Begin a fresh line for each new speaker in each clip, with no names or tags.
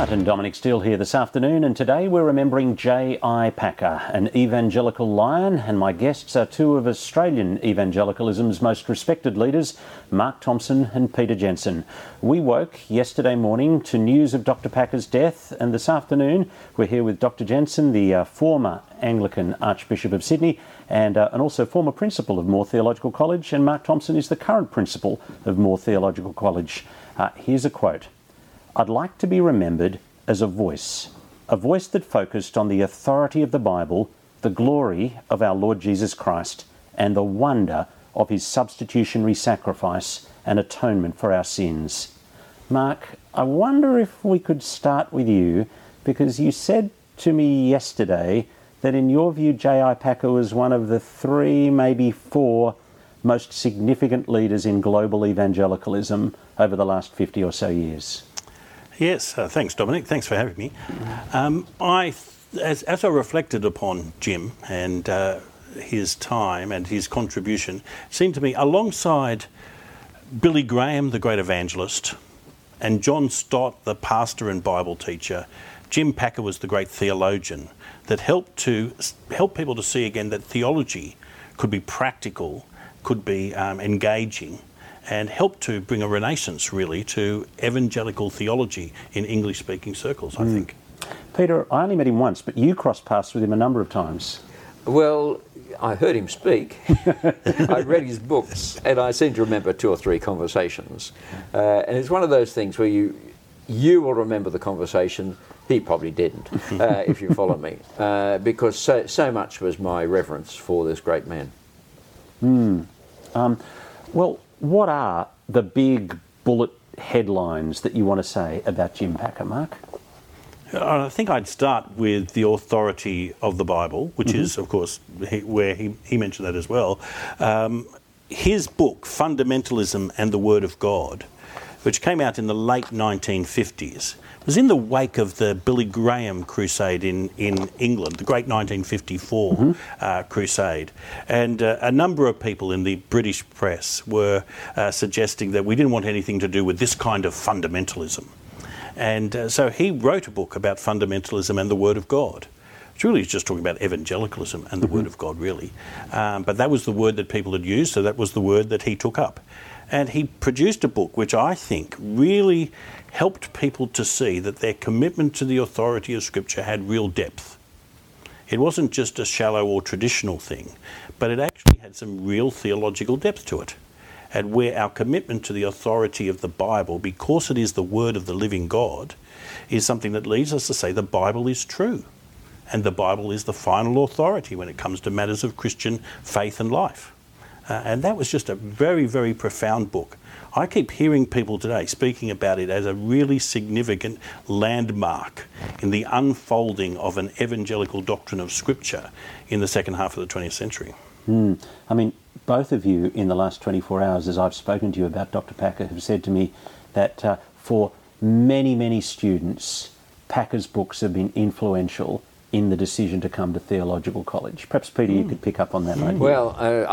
Martin Dominic Steele here this afternoon, and today we're remembering J.I. Packer, an evangelical lion, and my guests are two of Australian evangelicalism's most respected leaders, Mark Thompson and Peter Jensen. We woke yesterday morning to news of Dr. Packer's death, and this afternoon we're here with Dr. Jensen, the former Anglican Archbishop of Sydney and also former principal of Moore Theological College, and Mark Thompson is the current principal of Moore Theological College. Here's a quote. "I'd like to be remembered as a voice that focused on the authority of the Bible, the glory of our Lord Jesus Christ, and the wonder of his substitutionary sacrifice and atonement for our sins." Mark, I wonder if we could start with you, because you said to me yesterday that in your view J.I. Packer was one of the 3, maybe 4 most significant leaders in global evangelicalism over the last 50 or so years.
Yes, thanks Dominic, thanks for having me. As I reflected upon Jim and his time and his contribution, it seemed to me alongside Billy Graham, the great evangelist, and John Stott, the pastor and Bible teacher, Jim Packer was the great theologian that helped people to see again that theology could be practical, could be engaging, and helped to bring a renaissance, really, to evangelical theology in English-speaking circles, I think.
Peter, I only met him once, but you crossed paths with him a number of times.
Well, I heard him speak. I read his books, and I seem to remember 2 or 3 conversations. And it's one of those things where you will remember the conversation. He probably didn't, if you follow me, because so much was my reverence for this great man.
Well, what are the big bullet headlines that you want to say about Jim Packer, Mark?
I think I'd start with the authority of the Bible, which is, of course, where he mentioned that as well. His book, Fundamentalism and the Word of God, which came out in the late 1950s, was in the wake of the Billy Graham crusade in England, the great 1954 crusade. And a number of people in the British press were suggesting that we didn't want anything to do with this kind of fundamentalism. And so he wrote a book about fundamentalism and the Word of God. It's really just talking about evangelicalism and the Word of God, really. But that was the word that people had used, so that was the word that he took up. And he produced a book which I think really helped people to see that their commitment to the authority of Scripture had real depth. It wasn't just a shallow or traditional thing, but it actually had some real theological depth to it. And where our commitment to the authority of the Bible, because it is the word of the living God, is something that leads us to say the Bible is true. And the Bible is the final authority when it comes to matters of Christian faith and life. And that was just a very, very profound book. I keep hearing people today speaking about it as a really significant landmark in the unfolding of an evangelical doctrine of Scripture in the second half of the 20th century.
I mean, both of you in the last 24 hours, as I've spoken to you about Dr. Packer, have said to me that for many, many students, Packer's books have been influential in the decision to come to theological college. Perhaps, Peter, you could pick up on that later.
Well,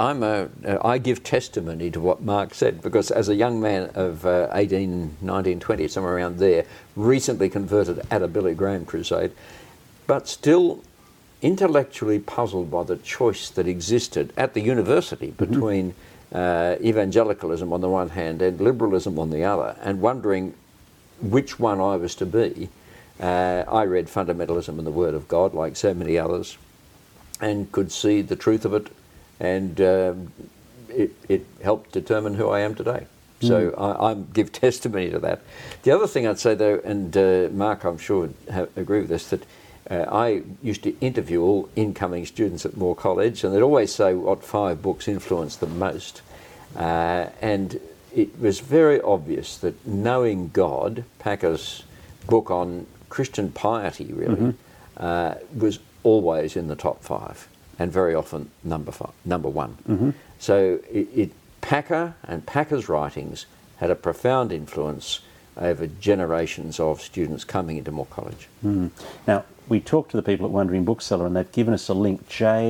I give testimony to what Mark said, because as a young man of 18, 19, 20, somewhere around there, recently converted at a Billy Graham crusade, but still intellectually puzzled by the choice that existed at the university between evangelicalism on the one hand and liberalism on the other, and wondering which one I was to be. I read Fundamentalism and the Word of God, like so many others, and could see the truth of it, and it helped determine who I am today. So I give testimony to that. The other thing I'd say, though, and Mark, I'm sure, would agree with this, that I used to interview all incoming students at Moore College, and they'd always say what 5 books influenced them most. And it was very obvious that Knowing God, Packer's book on Christian piety, really, was always in the top 5, and very often number 1. So Packer and Packer's writings had a profound influence over generations of students coming into Moore College.
Now, we talked to the people at Wondering Bookseller, and they've given us a link,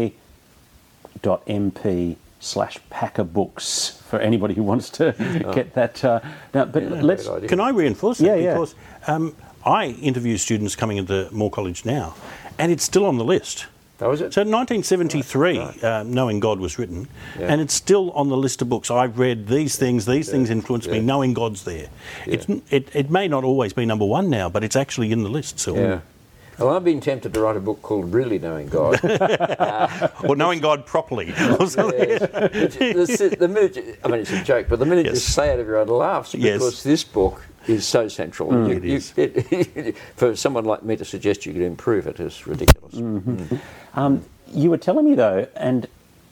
j.mp/Packer Books, for anybody who wants to get that.
Can I reinforce that?
Yeah,
because I interview students coming into Moore College now, and it's still on the list.
That was it?
So in 1973, Knowing God was written,
Yeah.
and it's still on the list of books. I've read these things influenced me, Knowing God's there.
Yeah.
It may not always be number one now, but it's actually in the list still.
Yeah. Well, I've been tempted to write a book called Really Knowing God.
Or Knowing God Properly. Or something.
The minute, I mean, it's a joke, but the minute you
Yes.
say it, everyone laughs because
Yes.
this book is so central.
It is.
For someone like me to suggest you could improve it is ridiculous.
You were telling me though, and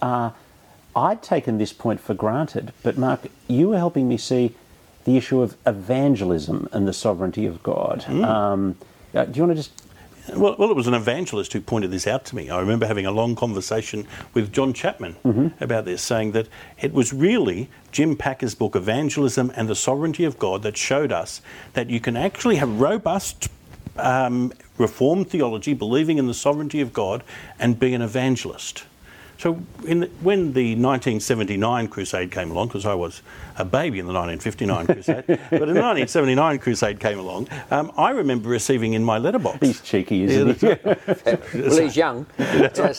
I'd taken this point for granted, but Mark, you were helping me see the issue of evangelism and the sovereignty of God. Do you want to just...
Well, it was an evangelist who pointed this out to me. I remember having a long conversation with John Chapman about this, saying that it was really Jim Packer's book, Evangelism and the Sovereignty of God, that showed us that you can actually have robust Reformed theology, believing in the sovereignty of God, and be an evangelist. So when the 1979 crusade came along, because I was a baby in the 1959 crusade, but in the 1979 crusade came along, I remember receiving in my letterbox...
He's cheeky, isn't he?
Well, he's young. Yes.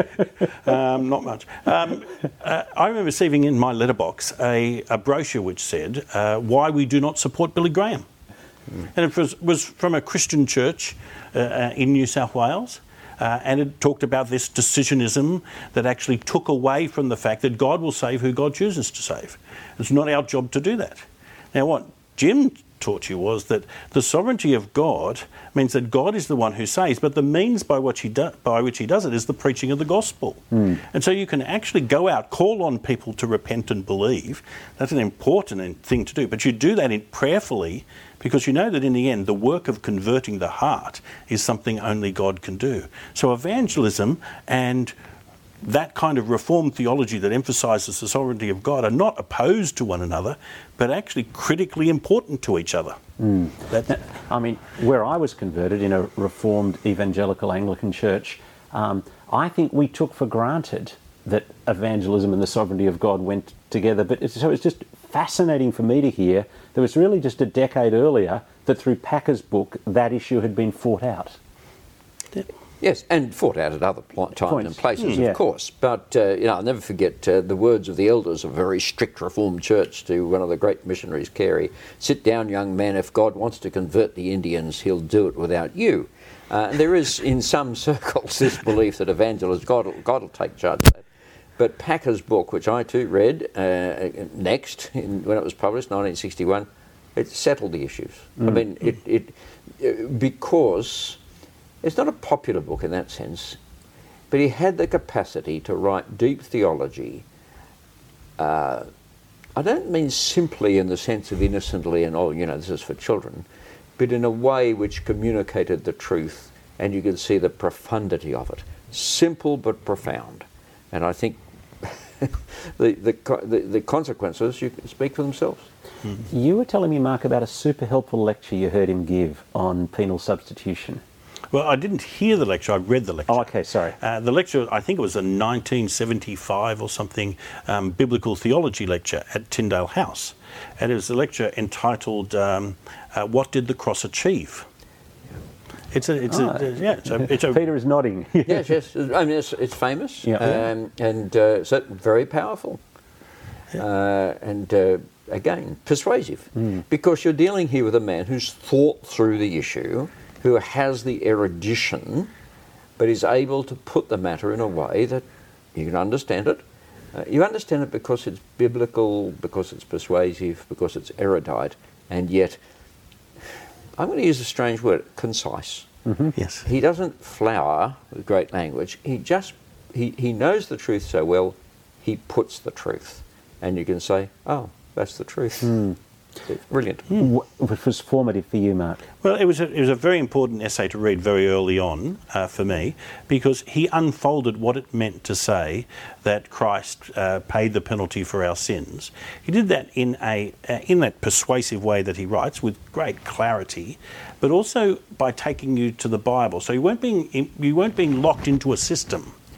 Not much. I remember receiving in my letterbox a brochure which said, Why We Do Not Support Billy Graham. And it was from a Christian church in New South Wales. And it talked about this decisionism that actually took away from the fact that God will save who God chooses to save. It's not our job to do that. Now, what Jim taught you was that the sovereignty of God means that God is the one who saves, but the means by which he does it is the preaching of the gospel. And so you can actually go out, call on people to repent and believe. That's an important thing to do, but you do that prayerfully, because you know that in the end, the work of converting the heart is something only God can do. So evangelism and that kind of Reformed theology that emphasises the sovereignty of God are not opposed to one another, but actually critically important to each other.
I mean, where I was converted in a Reformed Evangelical Anglican church, I think we took for granted that evangelism and the sovereignty of God went together. So it's just fascinating for me to hear that it was really just a decade earlier that through Packer's book that issue had been fought out.
Yes, and fought out at other times and places, of course. But, I'll never forget the words of the elders of a very strict Reformed church to one of the great missionaries, Carey. "Sit down, young man. If God wants to convert the Indians, he'll do it without you." And there is, in some circles, this belief that evangelists, God will take charge of that. But Packer's book, which I too read next, when it was published, 1961, it settled the issues. I mean, because it's not a popular book in that sense, but he had the capacity to write deep theology. I don't mean simply in the sense of innocently and, this is for children, but in a way which communicated the truth, and you could see the profundity of it. Simple but profound. And I think the consequences you can speak for themselves.
You were telling me, Mark, about a super helpful lecture you heard him give on penal substitution.
Well, I didn't hear the lecture, I read the lecture.
Oh, okay, sorry.
The lecture, I think it was a 1975 or something, biblical theology lecture at Tyndale House. And it was a lecture entitled, What Did the Cross Achieve? Peter
is nodding.
Yes. I mean, it's famous and certainly very powerful. And again, persuasive. Because you're dealing here with a man who's thought through the issue, who has the erudition, but is able to put the matter in a way that you can understand it. You understand it because it's biblical, because it's persuasive, because it's erudite, and yet, I'm going to use a strange word, concise.
Yes.
He doesn't flower with great language. He knows the truth so well, he puts the truth. And you can say, oh, that's the truth. It's brilliant.
What was formative for you, Mark?
Well, it was a very important essay to read very early on for me, because he unfolded what it meant to say that Christ paid the penalty for our sins. He did that in that persuasive way that he writes, with great clarity, but also by taking you to the Bible. So you weren't being locked into a system.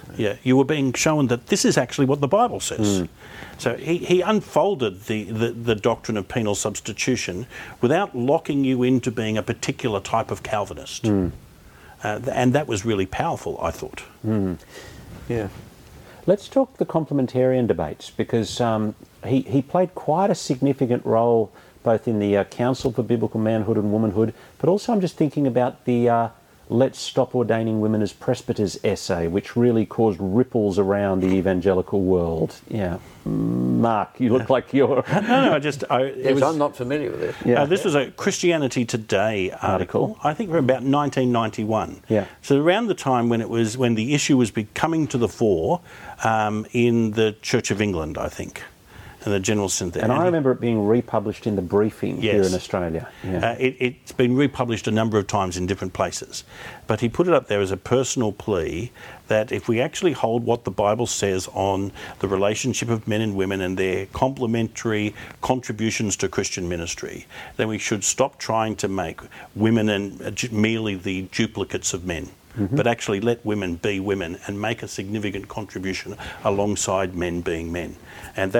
Yeah, you were being shown that this is actually what the Bible says. So he unfolded the doctrine of penal substitution without locking you into being a particular type of Calvinist. And that was really powerful, I thought.
Yeah.
Let's talk the complementarian debates, because he played quite a significant role both in the Council for Biblical Manhood and Womanhood, but also I'm just thinking about the Let's Stop Ordaining Women as Presbyters essay, which really caused ripples around the evangelical world. Yeah. Mark, you look like you're...
Yes, I'm not familiar with it.
Yeah.
This was a Christianity Today article, I think from about 1991.
Yeah.
So around the time when the issue was coming to the fore in the Church of England, I think, and the General Synod.
And I remember it being republished in the Briefing here in Australia. Yeah.
It's been republished a number of times in different places. But he put it up there as a personal plea that if we actually hold what the Bible says on the relationship of men and women and their complementary contributions to Christian ministry, then we should stop trying to make women and merely the duplicates of men. But actually let women be women and make a significant contribution alongside men being men. And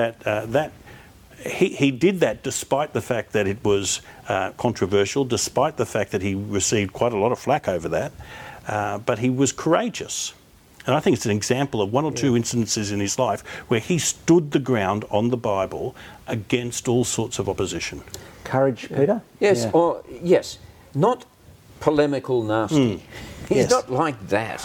he did that despite the fact that it was controversial, despite the fact that he received quite a lot of flack over that, but he was courageous. And I think it's an example of one or two instances in his life where he stood the ground on the Bible against all sorts of opposition.
Courage, Peter?
Yes, yes. Not polemical nasty. He's not like that.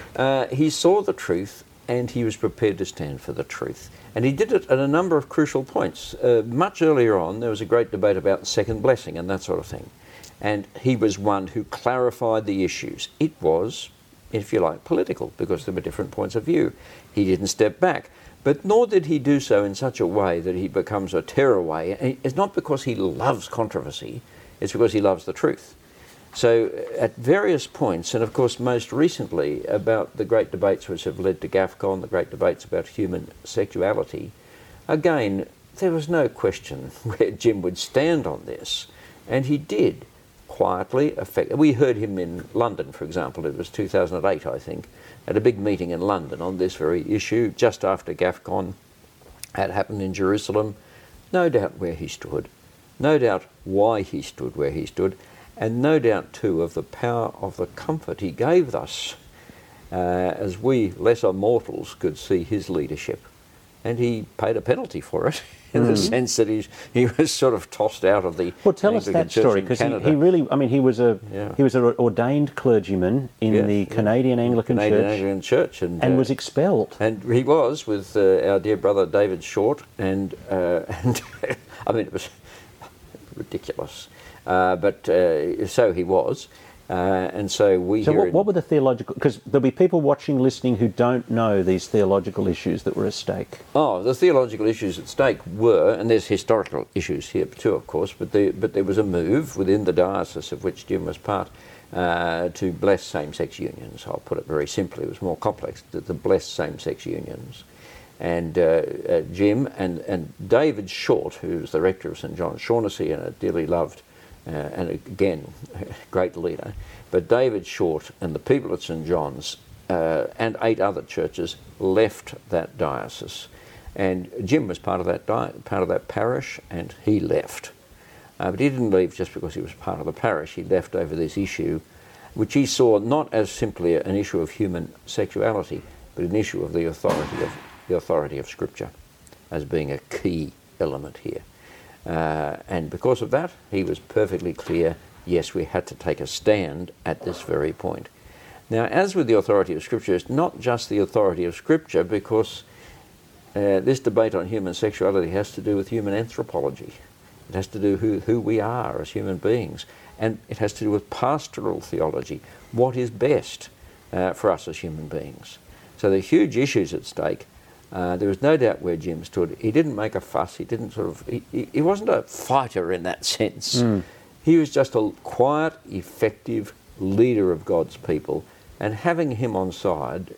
He saw the truth and he was prepared to stand for the truth. And he did it at a number of crucial points. Much earlier on, there was a great debate about second blessing and that sort of thing. And he was one who clarified the issues. It was, if you like, political, because there were different points of view. He didn't step back. But nor did he do so in such a way that he becomes a tearaway. And it's not because he loves controversy, it's because he loves the truth. So at various points, and of course most recently about the great debates which have led to GAFCON, the great debates about human sexuality, again, there was no question where Jim would stand on this. And he did quietly affect. We heard him in London, for example, it was 2008, I think, at a big meeting in London on this very issue, just after GAFCON had happened in Jerusalem. No doubt where he stood, no doubt why he stood where he stood, and no doubt, too, of the power of the comfort he gave us as we lesser mortals could see his leadership. And he paid a penalty for it in the sense that he was sort of tossed out of the
tell us that story, because he really, I mean, he was an ordained clergyman in the Canadian Anglican
Church
and was expelled.
And he was with our dear brother David Short, and I mean, it was ridiculous. But so he was, and so we.
So what were the theological? Because there'll be people watching, listening who don't know these theological issues that were at stake.
Oh, the theological issues at stake were, and there's historical issues here too, of course. But there was a move within the diocese of which Jim was part to bless same-sex unions. I'll put it very simply. It was more complex to bless same-sex unions. And Jim and David Short, who's the rector of St John's Shaughnessy and a dearly loved. And again, great leader. But David Short and the people at St John's and 8 other churches left that diocese. And Jim was part of that parish, and he left. But he didn't leave just because he was part of the parish. He left over this issue, which he saw not as simply an issue of human sexuality, but an issue of the authority of Scripture as being a key element here. And because of that, he was perfectly clear, yes, we had to take a stand at this very point. Now, as with the authority of Scripture, it's not just the authority of Scripture, because this debate on human sexuality has to do with human anthropology. It has to do with who we are as human beings. And it has to do with pastoral theology, what is best for us as human beings. So the huge issues at stake. There was no doubt where Jim stood. He didn't make a fuss. He didn't he wasn't a fighter in that sense. He was just a quiet, effective leader of God's people, and having him on side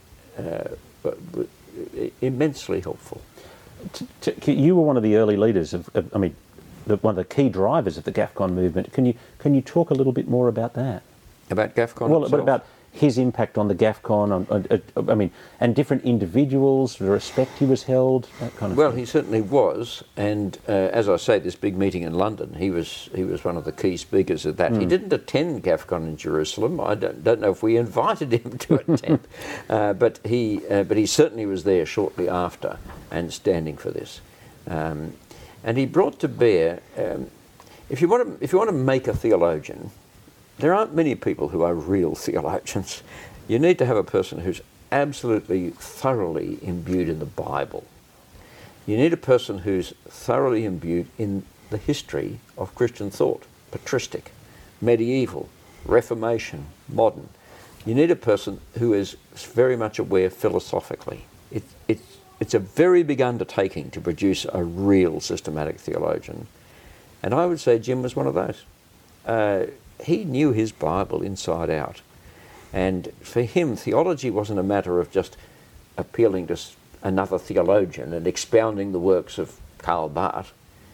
immensely helpful.
You were one of the early leaders one of the key drivers of the GAFCON movement. Can you talk a little bit more about that?
About GAFCON?
Well, but about his impact on the GAFCON, and different individuals, the respect he was held, that kind of
Well,
thing?
he certainly was, and as I say, this big meeting in London, he was one of the key speakers at that. He didn't attend GAFCON in Jerusalem. I don't know if we invited him to attend, but he certainly was there shortly after and standing for this. And he brought to bear, if you want to make a theologian, there aren't many people who are real theologians. You need to have a person who's absolutely thoroughly imbued in the Bible. You need a person who's thoroughly imbued in the history of Christian thought, patristic, medieval, Reformation, modern. You need a person who is very much aware philosophically. It's a very big undertaking to produce a real systematic theologian. And I would say Jim was one of those. He knew his Bible inside out. And for him, theology wasn't a matter of just appealing to another theologian and expounding the works of Karl Barth.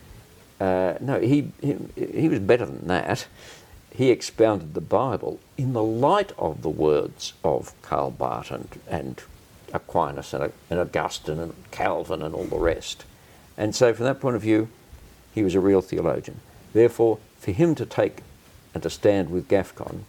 No, he was better than that. He expounded the Bible in the light of the words of Karl Barth and Aquinas and Augustine and Calvin and all the rest. And so from that point of view, he was a real theologian. Therefore, for him to take and to stand with GAFCON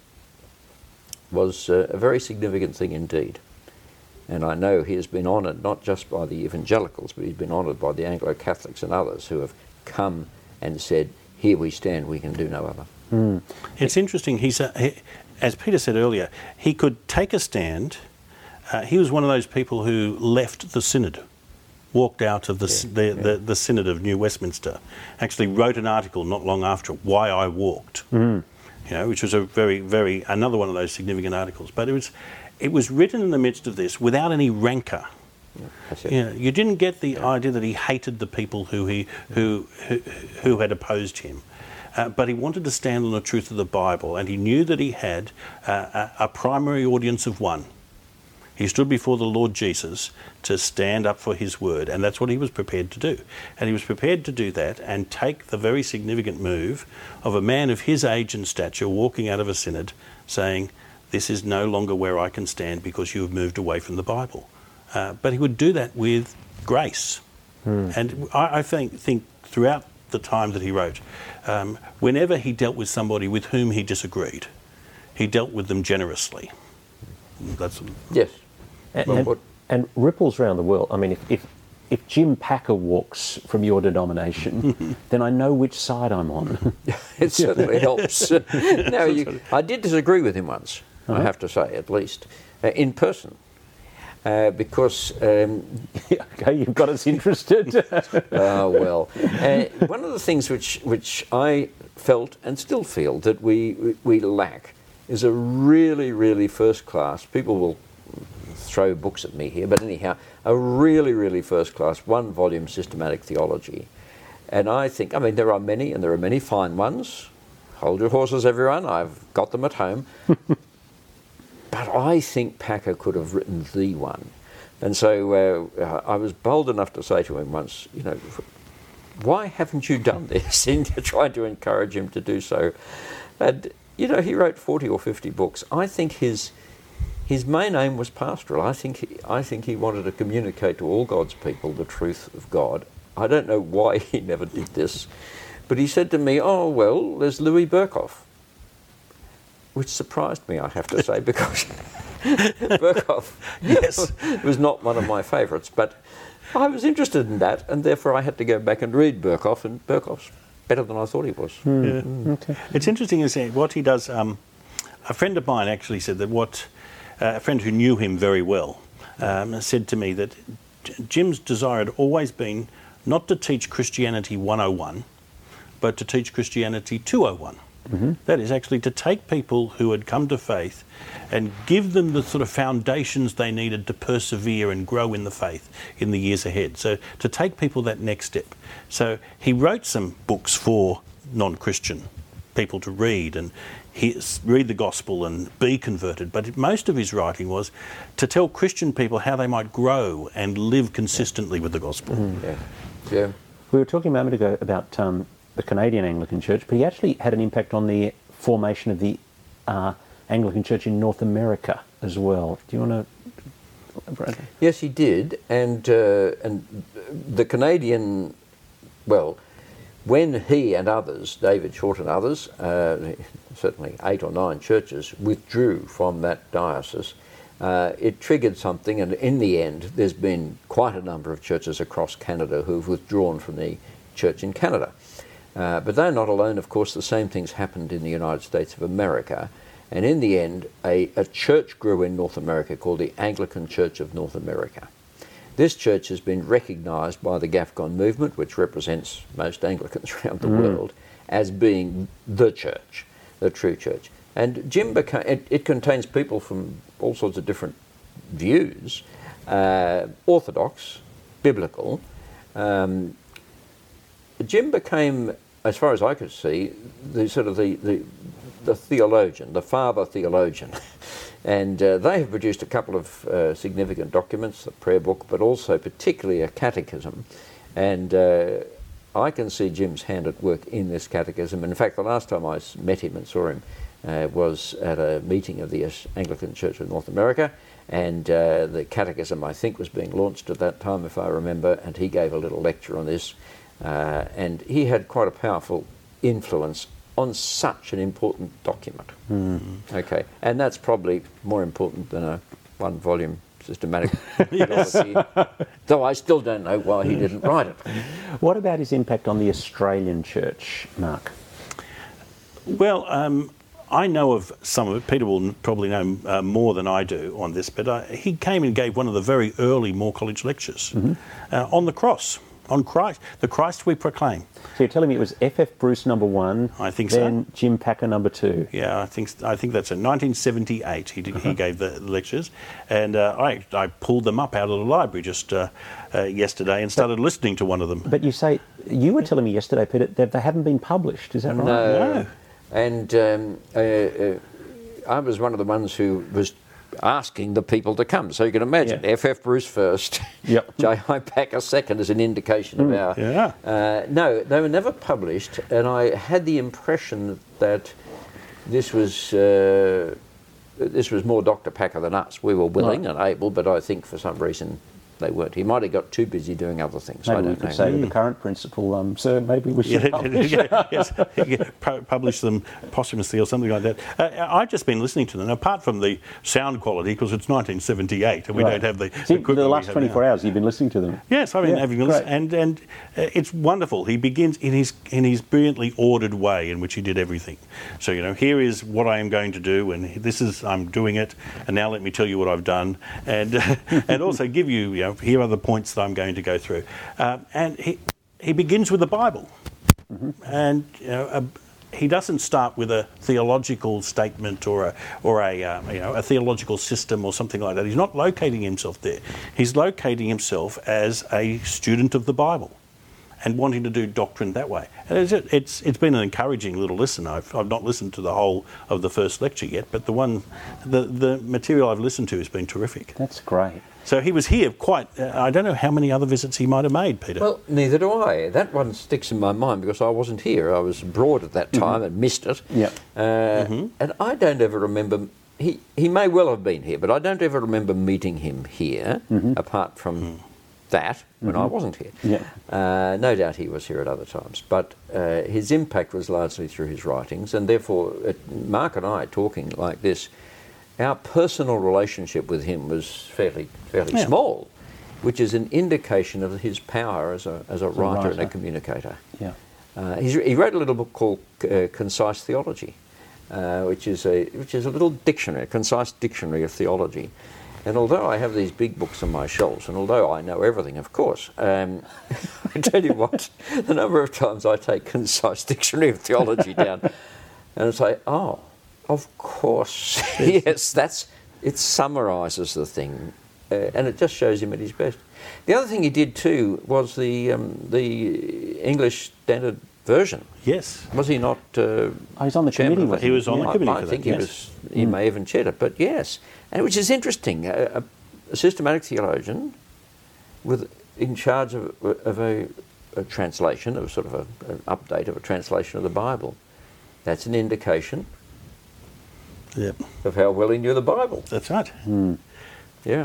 was a very significant thing indeed. And I know he has been honoured not just by the evangelicals, but he's been honoured by the Anglo-Catholics and others who have come and said, here we stand, we can do no other.
It's interesting, as Peter said earlier, he could take a stand. He was one of those people who left the synod, walked out of the Synod of New Westminster, actually wrote an article not long after, Why I Walked, which was a very another one of those significant articles. But it was written in the midst of this without any rancour. You didn't get the idea that he hated the people who had opposed him. But he wanted to stand on the truth of the Bible, and he knew that he had a primary audience of one. He stood before the Lord Jesus to stand up for his word, and that's what he was prepared to do. And he was prepared to do that and take the very significant move of a man of his age and stature walking out of a synod saying, this is no longer where I can stand because you have moved away from the Bible. But he would do that with grace. And I think throughout the time that he wrote, whenever he dealt with somebody with whom he disagreed, he dealt with them generously.
Yes.
And ripples around the world. I mean, if Jim Packer walks from your denomination, then I know which side I'm on.
It certainly helps. I did disagree with him once, I have to say, at least, in person. Because...
okay, you've got us interested.
One of the things which I felt and still feel that we lack is a really, really first-class, people will throw books at me here, but anyhow, a really, really first-class one-volume systematic theology. And I think, there are many fine ones. Hold your horses, everyone. I've got them at home. But I think Packer could have written the one. And so I was bold enough to say to him once, why haven't you done this? And trying to encourage him to do so. And, he wrote 40 or 50 books. I think his main aim was pastoral. I think he wanted to communicate to all God's people the truth of God. I don't know why he never did this. But he said to me, oh, well, there's Louis Berkhof. Which surprised me, I have to say, because Berkhof was not one of my favourites. But I was interested in that, and therefore I had to go back and read Berkhof, and Berkhof's better than I thought he was.
Okay. It's interesting to see what he does. A friend of mine actually said that a friend who knew him very well said to me that Jim's desire had always been not to teach Christianity 101, but to teach Christianity 201. That is actually to take people who had come to faith and give them the sort of foundations they needed to persevere and grow in the faith in the years ahead. So to take people that next step. So he wrote some books for non-Christian people to read and read the gospel and be converted. But most of his writing was to tell Christian people how they might grow and live consistently with the gospel.
Yeah.
We were talking a moment ago about the Canadian Anglican Church, but he actually had an impact on the formation of the Anglican Church in North America as well. Do you want to elaborate?
Yes, he did, and the Canadian, well, when he and others, David Short and others, certainly 8 or 9 churches, withdrew from that diocese, it triggered something, and in the end there's been quite a number of churches across Canada who've withdrawn from the church in Canada. But they're not alone, of course. The same things happened in the United States of America, and in the end a church grew in North America called the Anglican Church of North America. This church has been recognised by the GAFCON movement, which represents most Anglicans around the world, as being the church, the true church. And Jim it contains people from all sorts of different views, orthodox, biblical. Jim became, as far as I could see, the sort of the theologian, the father theologian. And they have produced a couple of significant documents, the prayer book, but also particularly a catechism. And I can see Jim's hand at work in this catechism. In fact, the last time I met him and saw him was at a meeting of the Anglican Church of North America. And the catechism, I think, was being launched at that time, if I remember, and he gave a little lecture on this. And he had quite a powerful influence on such an important document. Okay, and that's probably more important than a 1-volume systematic theology, though I still don't know why he didn't write it.
What about his impact on the Australian church, Mark?
Well, I know of some of it. Peter will probably know more than I do on this, but he came and gave one of the very early Moore College lectures on the cross. On Christ, the Christ we proclaim.
So you're telling me it was F.F. Bruce number 1,
I think
then
so.
Jim Packer number 2.
Yeah, I think that's in 1978. He gave the lectures, and I pulled them up out of the library just yesterday and started listening to one of them.
But you were telling me yesterday, Peter, that they haven't been published. Is that right?
No. And I was one of the ones who was asking the people to come. So you can imagine, F.F. Bruce first, J.I. Packer second as an indication of our...
Yeah.
No, they were never published, and I had the impression that this was more Dr. Packer than us. We were willing and able, but I think for some reason they weren't. He might have got too busy doing other things.
Maybe
I don't
we could
know.
say to the current principal, sir, maybe we should publish.
Publish them posthumously or something like that. I've just been listening to them, apart from the sound quality, because it's 1978 and we don't have the equipment
the last 24
now.
hours you've been listening to them.
Yes, I've been having a listen, and it's wonderful. He begins in his brilliantly ordered way in which he did everything. So, here is what I am going to do, and this is, I'm doing it, and now let me tell you what I've done, and and also give you, here are the points that I'm going to go through. And he begins with the Bible. And he doesn't start with a theological statement or a theological system or something like that. He's not locating himself there. He's locating himself as a student of the Bible and wanting to do doctrine that way. And it's been an encouraging little listen. I've not listened to the whole of the first lecture yet, but the material I've listened to has been terrific.
That's great.
So he was here I don't know how many other visits he might have made, Peter.
Well, neither do I. That one sticks in my mind because I wasn't here. I was abroad at that time and missed it.
Yep.
And I don't ever remember... He may well have been here, but I don't ever remember meeting him here, apart from that, when I wasn't here.
Yeah.
No doubt he was here at other times. But his impact was largely through his writings, and therefore, Mark and I talking like this, our personal relationship with him was fairly small, which is an indication of his power as a writer and a communicator.
Yeah.
He wrote a little book called Concise Theology, which is a little dictionary, a concise dictionary of theology. And although I have these big books on my shelves, and although I know everything, of course, I tell you what, the number of times I take Concise Dictionary of Theology down and say, oh, of course, yes, it summarises the thing, and it just shows him at his best. The other thing he did too was the English Standard Version.
Yes.
Was he not?
He's on the committee.
He was on the committee.
I think he was. He may have chaired it, but yes, and which is interesting. A systematic theologian in charge of a translation, of sort of an update of a translation of the Bible. That's an indication
Yep.
of how well he knew the Bible.
That's right.
Yeah.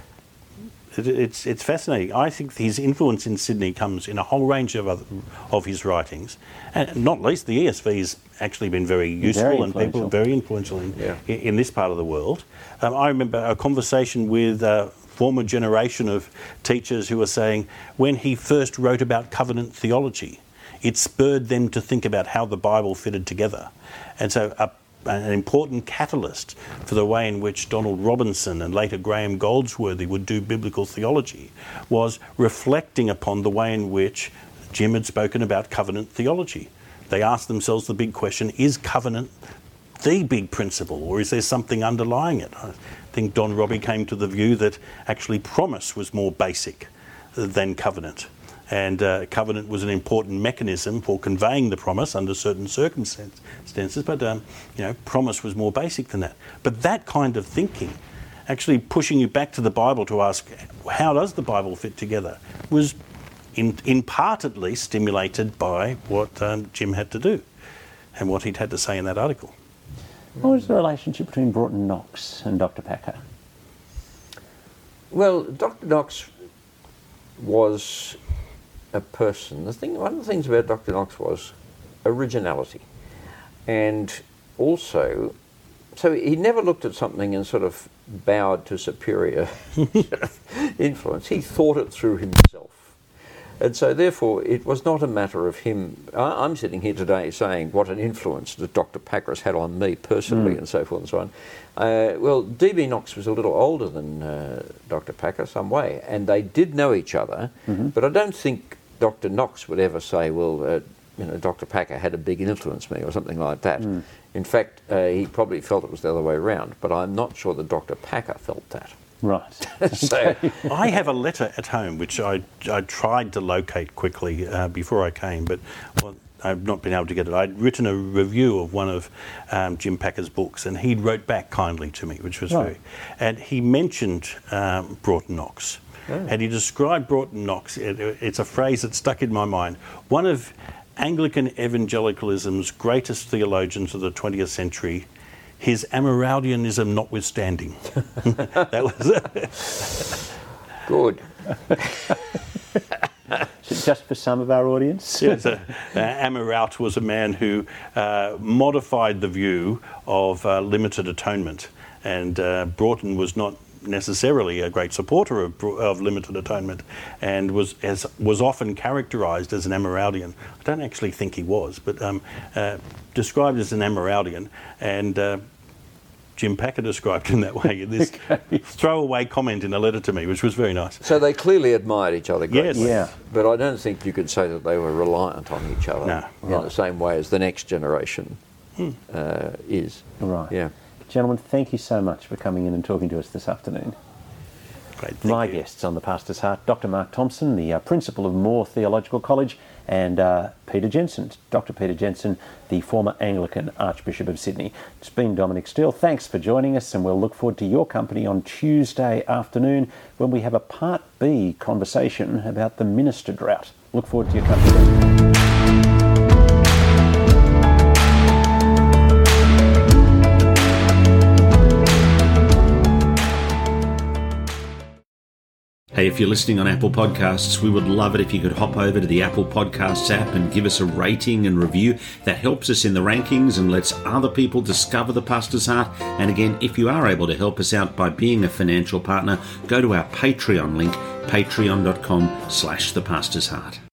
It's fascinating. I think his influence in Sydney comes in a whole range of his writings, and not least the ESV has actually been very useful and people very influential in this part of the world. I remember a conversation with a former generation of teachers who were saying when he first wrote about covenant theology, it spurred them to think about how the Bible fitted together. And so an important catalyst for the way in which Donald Robinson and later Graham Goldsworthy would do biblical theology was reflecting upon the way in which Jim had spoken about covenant theology. They asked themselves the big question, is covenant the big principle, or is there something underlying it? I think Don Robbie came to the view that actually promise was more basic than covenant. And covenant was an important mechanism for conveying the promise under certain circumstances, but promise was more basic than that. But that kind of thinking, actually pushing you back to the Bible to ask, how does the Bible fit together, was in part at least stimulated by what Jim had to do and what he'd had to say in that article.
What was the relationship between Broughton Knox and Dr. Packer?
Well, Dr. Knox was a person. One of the things about Dr. Knox was originality, and also, so he never looked at something and sort of bowed to superior influence. He thought it through himself, and so therefore it was not a matter of him. I'm sitting here today saying what an influence that Dr. Packer has had on me personally, and so forth and so on. Well, D.B. Knox was a little older than Dr. Packer some way, and they did know each other, but I don't think Dr. Knox would ever say, well, Dr. Packer had a big influence on me or something like that. In fact, he probably felt it was the other way around, but I'm not sure that Dr. Packer felt that.
Right.
So,
I have a letter at home which I tried to locate quickly before I came, but I've not been able to get it. I'd written a review of one of Jim Packer's books, and he wrote back kindly to me, which was very... And he mentioned Broughton Knox. And he described Broughton Knox, it's a phrase that stuck in my mind, one of Anglican evangelicalism's greatest theologians of the 20th century, his Amyraldianism notwithstanding. That was
good.
Just for some of our audience?
Yes, Amyraut was a man who modified the view of limited atonement, and Broughton was not necessarily a great supporter of limited atonement, and was often characterised as an Amyraldian. I don't actually think he was, but described as an Amyraldian, and Jim Packer described him that way in this throwaway comment in a letter to me, which was very nice.
So they clearly admired each other greatly.
Yes. Yeah.
But I don't think you could say that they were reliant on each other in the same way as the next generation is.
Right.
Yeah.
Gentlemen, thank you so much for coming in and talking to us this afternoon.
Great,
My guests on The Pastor's Heart, Dr. Mark Thompson, the Principal of Moore Theological College, and Peter Jensen, Dr. Peter Jensen, the former Anglican Archbishop of Sydney. It's been Dominic Steele. Thanks for joining us, and we'll look forward to your company on Tuesday afternoon when we have a Part B conversation about the minister drought. Look forward to your company. Hey, if you're listening on Apple Podcasts, we would love it if you could hop over to the Apple Podcasts app and give us a rating and review. That helps us in the rankings and lets other people discover The Pastor's Heart. And again, if you are able to help us out by being a financial partner, go to our Patreon link, patreon.com/thepastor's heart.